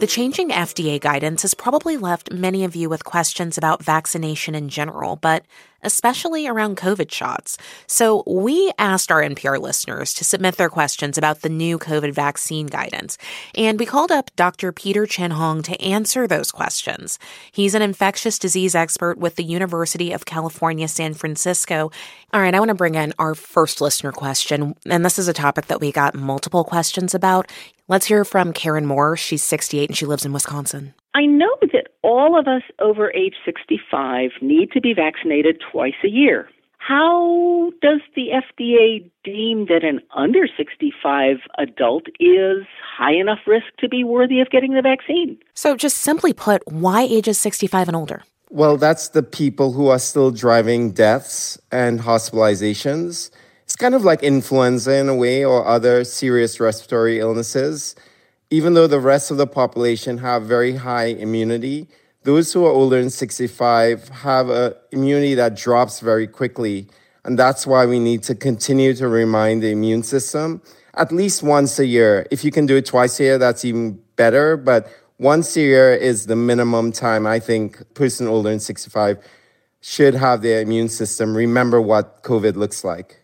The changing FDA guidance has probably left many of you with questions about vaccination in general, but especially around COVID shots. So we asked our NPR listeners to submit their questions about the new COVID vaccine guidance, and we called up Dr. Peter Chin-Hong to answer those questions. He's an infectious disease expert with the University of California, San Francisco. All right, I want to bring in our first listener question, and this is a topic that we got multiple questions about. Let's hear from Karen Moore. She's 68 and she lives in Wisconsin. I know that all of us over age 65 need to be vaccinated twice a year. How does the FDA deem that an under 65 adult is high enough risk to be worthy of getting the vaccine? So just simply put, why ages 65 and older? Well, that's the people who are still driving deaths and hospitalizations. It's kind of like influenza in a way or other serious respiratory illnesses. Even though the rest of the population have very high immunity, those who are older than 65 have an immunity that drops very quickly. And that's why we need to continue to remind the immune system at least once a year. If you can do it twice a year, that's even better. But once a year is the minimum time I think a person older than 65 should have their immune system remember what COVID looks like.